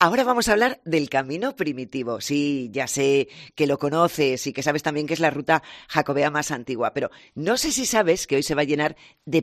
Ahora vamos a hablar del camino primitivo. Sí, ya sé que lo conoces y que sabes también que es la ruta jacobea más antigua, pero no sé si sabes que hoy se va a llenar de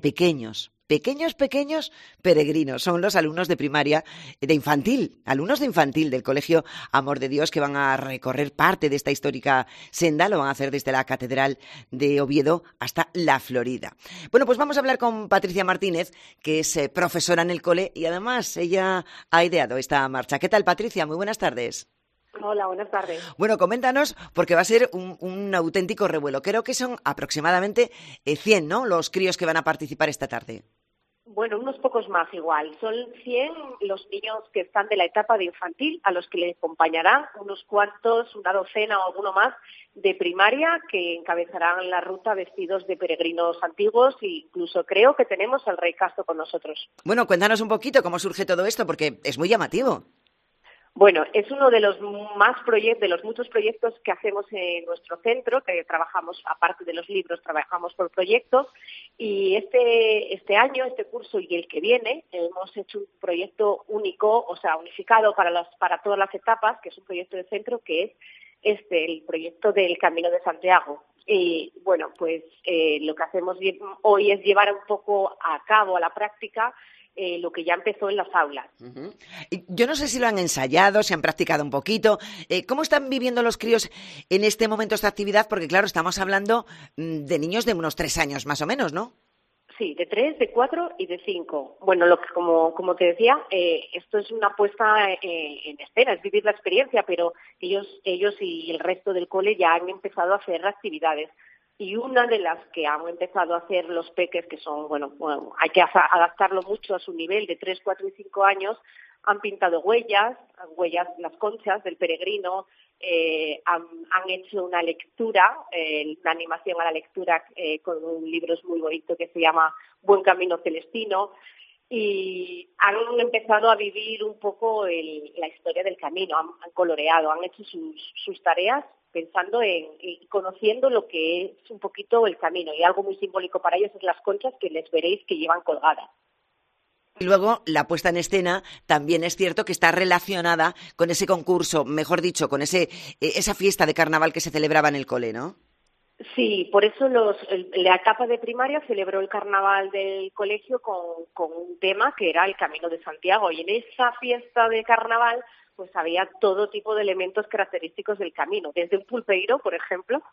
pequeños peregrinos. Son los alumnos de primaria, de infantil, alumnos de infantil del Colegio Amor de Dios, que van a recorrer parte de esta histórica senda. Lo van a hacer desde la Catedral de Oviedo hasta la Florida. Bueno, pues vamos a hablar con Patricia Martínez, que es profesora en el cole y además ella ha ideado esta marcha. ¿Qué tal, Patricia? Muy buenas tardes. Hola, buenas tardes. Bueno, coméntanos, porque va a ser un auténtico revuelo. Creo que son aproximadamente 100, ¿no?, los críos que van a participar esta tarde. Bueno, unos pocos más igual. Son 100 los niños que están de la etapa de infantil, a los que les acompañarán unos cuantos, una docena o alguno más de primaria, que encabezarán la ruta vestidos de peregrinos antiguos, e incluso creo que tenemos al Rey Casto con nosotros. Bueno, cuéntanos un poquito cómo surge todo esto, porque es muy llamativo. Bueno, es uno de los de los muchos proyectos que hacemos en nuestro centro, que trabajamos, aparte de los libros, trabajamos por proyectos, y este año, este curso y el que viene, hemos hecho un proyecto único, o sea, unificado para todas las etapas, que es un proyecto de centro, que es el proyecto del Camino de Santiago. Y bueno, pues lo que hacemos hoy es llevar un poco a cabo, a la práctica, lo que ya empezó en las aulas. Uh-huh. Yo no sé si lo han ensayado, si han practicado un poquito. ¿Cómo están viviendo los críos en este momento esta actividad? Porque claro, estamos hablando de niños de unos 3 años más o menos, ¿no? Sí, de 3, de 4 y de 5. Bueno, como te decía, esto es una puesta en escena, es vivir la experiencia, pero ellos y el resto del cole ya han empezado a hacer actividades. Y una de las que han empezado a hacer los peques, que son, bueno, hay que adaptarlo mucho a su nivel de 3, 4 y 5 años, han pintado huellas, las conchas del peregrino, han hecho una lectura, una animación a la lectura con un libro muy bonito que se llama Buen Camino Celestino, y han empezado a vivir un poco la historia del camino, han coloreado, han hecho sus tareas pensando y conociendo lo que es un poquito el camino, y algo muy simbólico para ellos es las conchas que les veréis que llevan colgadas. Y luego la puesta en escena también es cierto que está relacionada con ese concurso, mejor dicho, con esa fiesta de carnaval que se celebraba en el cole, ¿no? Sí, por eso la etapa de primaria celebró el carnaval del colegio con un tema que era el Camino de Santiago, y en esa fiesta de carnaval pues había todo tipo de elementos característicos del camino, desde un pulpeiro, por ejemplo,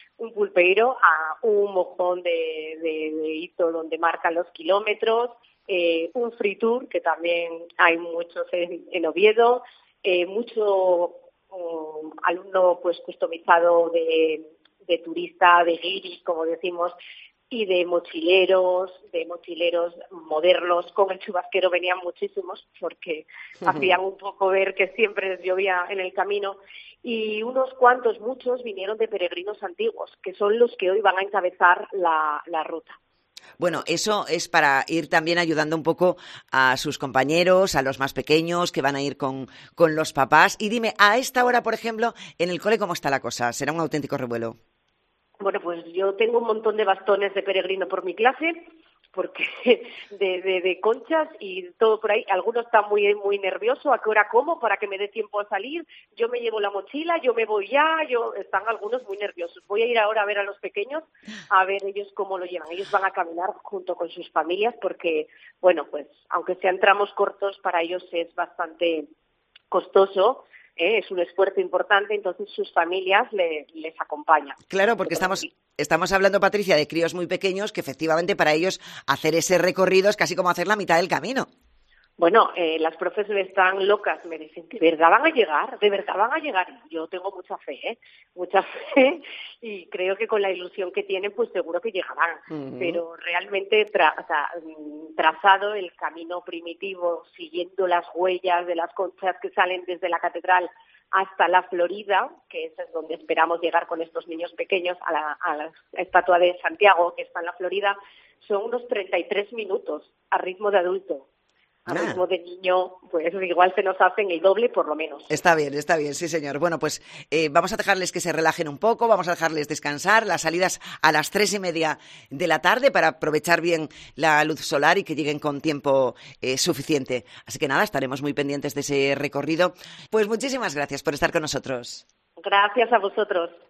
a un mojón de hito donde marcan los kilómetros, un free tour, que también hay muchos en Oviedo, mucho alumno pues customizado de turista, de guiris, como decimos, y de mochileros modernos. Con el chubasquero venían muchísimos porque hacían un poco ver que siempre les llovía en el camino, y unos cuantos, muchos, vinieron de peregrinos antiguos, que son los que hoy van a encabezar la ruta. Bueno, eso es para ir también ayudando un poco a sus compañeros, a los más pequeños que van a ir con los papás. Y dime, a esta hora, por ejemplo, en el cole, ¿cómo está la cosa? ¿Será un auténtico revuelo? Bueno, pues yo tengo un montón de bastones de peregrino por mi clase, porque de conchas y todo por ahí. Algunos están muy nerviosos, ¿a qué hora como? Para que me dé tiempo a salir. Yo me llevo la mochila, yo me voy ya. Están algunos muy nerviosos. Voy a ir ahora a ver a los pequeños, a ver ellos cómo lo llevan. Ellos van a caminar junto con sus familias porque, bueno, pues aunque sean tramos cortos, para ellos es bastante costoso. Es un esfuerzo importante, entonces sus familias les acompañan. Claro, porque estamos hablando, Patricia, de críos muy pequeños que efectivamente para ellos hacer ese recorrido es casi como hacer la mitad del camino. Bueno, las profes están locas, me dicen, ¿de verdad van a llegar? ¿De verdad van a llegar? Yo tengo mucha fe, y creo que con la ilusión que tienen, pues seguro que llegarán. Uh-huh. Pero realmente trazado el camino primitivo, siguiendo las huellas de las conchas que salen desde la catedral hasta la Florida, que es donde esperamos llegar con estos niños pequeños, a la estatua de Santiago, que está en la Florida, son unos 33 minutos a ritmo de adulto. A Ah. ritmo de niño, pues igual se nos hacen el doble por lo menos. Está bien, sí señor. Bueno, pues vamos a dejarles que se relajen un poco, vamos a dejarles descansar, las salidas a las 3:30 de la tarde para aprovechar bien la luz solar y que lleguen con tiempo suficiente. Así que nada, estaremos muy pendientes de ese recorrido. Pues muchísimas gracias por estar con nosotros. Gracias a vosotros.